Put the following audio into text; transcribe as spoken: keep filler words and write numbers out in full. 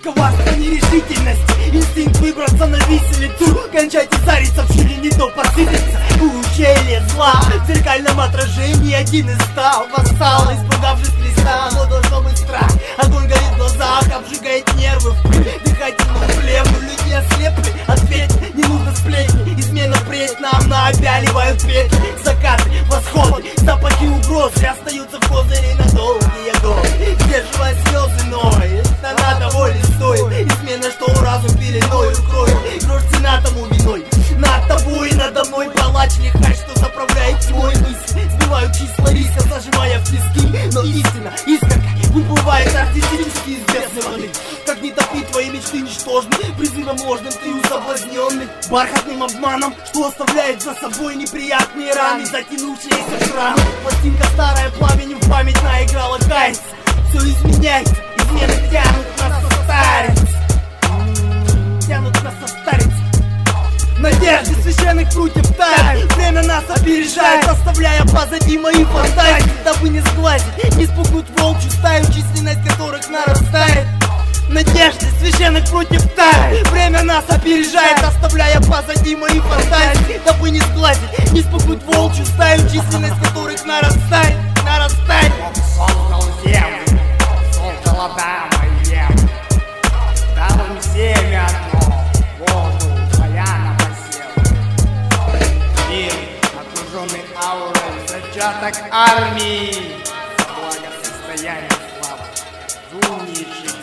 коварство нерешительности, инстинкт выбраться на виселицу. Кончайте зариться в щели, не то посыпется ущелье зла. В зеркальном отражении один из ста восстал, испугавшись Христа. Но должно быть страх, огонь горит в глазах, обжигает нервы в пыль. Дыхательную плевну, люди ослепли. Ответь, не нужно сплетни, измена впредь нам наобяливают петли. Закаты, восходы, запахи угрозы остаются в козыре на долгие годы. Сдерживая слезы, но это надо воли стоит. Измена, что разум пеленой укроет. Грош цена тому виной. Над тобой и надо мной палач лихач, что заправляет тьмой мысли. Сбивают числа риска, зажимая в тиски. Но истина, искорка, выплывает артистически из бездны воды. Как не топить твои мечты ничтожны, призывом ложным ты соблазненный. Бархатным обманом, что оставляет за собой неприятные раны, затянувшиеся шрамы. Пластинка старая пламенем в память наиграла, кается. Все изменяется, измены тянут нас состариться. Тянут нас состариться. Надежды священных прутьев тают, время нас опережает, оставляя позади мои фантазии. Дабы не сглазить, не спугнуть волчью стаю, численность которых нарастает. Надежды священных прутьев тают, время нас опережает, оставляя позади мои фантазии. Дабы не сглазить, не спугнуть волчью стаю, численность которых нарастает, нарастает. Он создал землю, создал Адама и Еву, дал им семя одно, воду, поляна посел. Мир, окруженный аурой, зачаток армии, благосостояние слава, умнейший